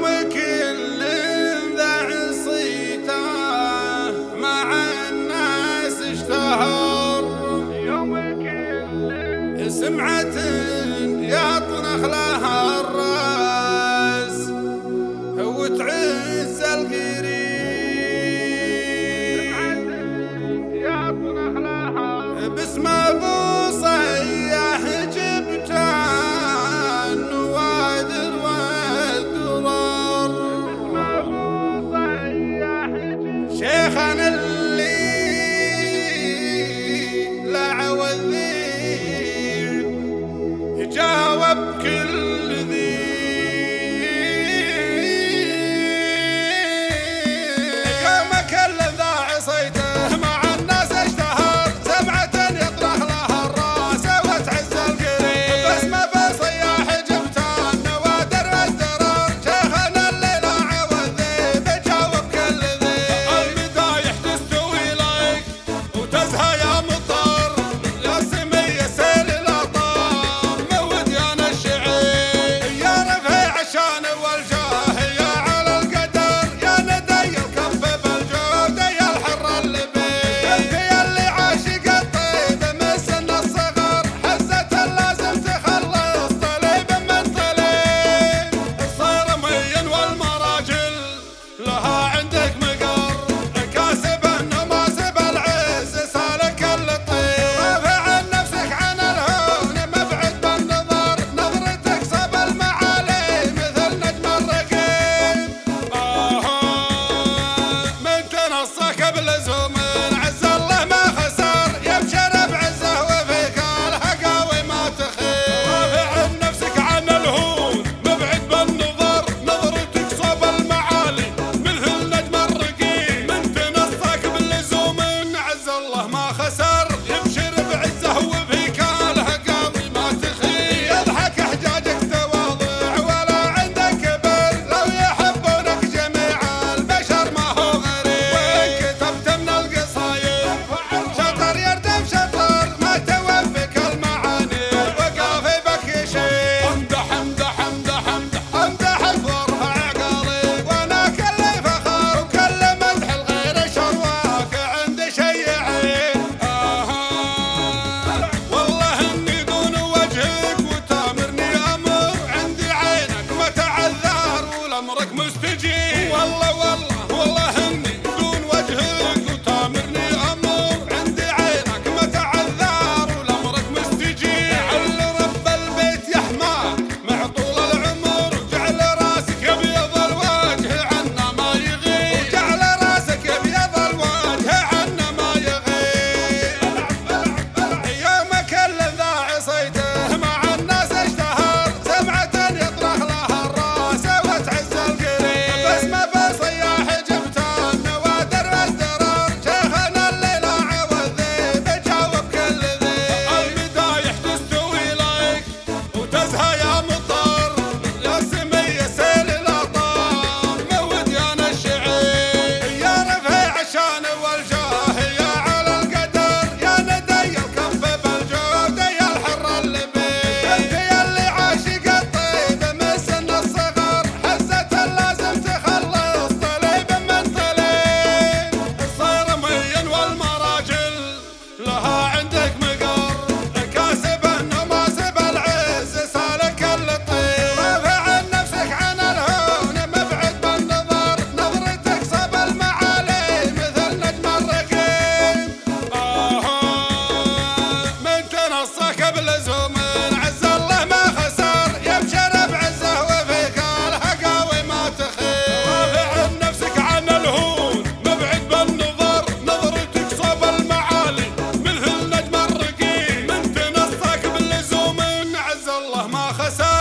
يوم كل ذا صيته مع الناس اشتهر، يوم كل سمعة يطنخ لها الراس وتعز القريب، يطنخ لها باسم ابو صياح جبته النوادر والدرر، باسم ابو صياح شيخنا اللي لعو الذيب يجاوب كل ذيب، يوم كل ذا عصيته مع الناس اشتهر، سمعة يطرح لها الراس وتعز القريب، باسم ابو صياح جبته النوادر والدرر، شيخنا اللي لعو الذيب يجاوب كل ذيب، المدايح تستوي لك وتزهى يا مطر، يا سمية سيل الاطار موديان الشعير، يا رفيع الشان والجاه يا على القدر، يا ندي الكف بالجود يا الحر اللبيب، انت يلي عاشق الطيب من سن الصغر، حزة لازم تخلص طليب من طليب، الصيرمي والمراجل لها عندك مقر، كاسب النماسب العز سالك الطيب، رافع عن نفسك عن الهون مبعد بالنظر، نظرتك صب المعالي مثل نجم الرقيب، من تنصك بلزوم عز الله ما خسر، يبشر بعزه وفيك الهقاوي ما تخيب، رافع عن نفسك عن الهون مبعد بالنظر، نظرتك صب المعالي مثل نجم الرقيب، من تنصك باللزوم عز الله ما خسر، يبشر بعزه وفيك الهقاوي ما تخيب، يضحك احجاجك تواضع ولا عندك كبر، لو يحبونك جميع البشر ما هو غريب، وإن كتبت من القصايد شطر يردم شطر ما توفك المعاني، وقافي بك شيء امدح امدح امدح امدح امدحك وارفع عقالي، وانا كلي فخر وكل مدح الغير شرواك عندي شي عين، والله اني دون وجهك وتامرني امر، عندي عينك ما تعذر والامرك مستجيب، والله والله والله اني دون وجهك وتامرني امر، عندي عينك ما تعذر والامرك مستجيب، جعل رب البيت يحماك مع طول العمر، وجعل راسك يبيض الوجه عنا ما يغيب، وجعل راسك يبيض الوجه عنا ما يغيب، يوم كل ذا عصيته مع الناس اشتهر، سمعة يطرح لها الراس وتعز القريب، باسم ابو صياح جبته النوادر والدرر، شيخنا اللي لعو الذيب يجاوب كل ذيب، المدايح تستوي لك وتزهى يا مطر، يا سمية سيل الاطار موديان الشعير، يا رفيع الشان والجاه يا على القدر، يا ندي الكف بالجود يا الحر اللبيب، انت يلي عاشق الطيب من سن الصغر، حزة لازم تخلص طليب من طليب، الصيرمي والمراجل لها عندك مقر، كاسب النماسب العز سالك الطيب، رافع عن نفسك عن الهون مبعد بالنظر، نظرتك صب المعالي مثل نجم الرقيب، من تنصك بلزوم عز الله ما خسر، يبشر بعزه وفيك الهقاوي ما تخيب، رافع عن نفسك عن الهون مبعد بالنظر، نظرتك صب المعالي مثل نجم الرقيب، من تنصك باللزوم عز الله ما خسر.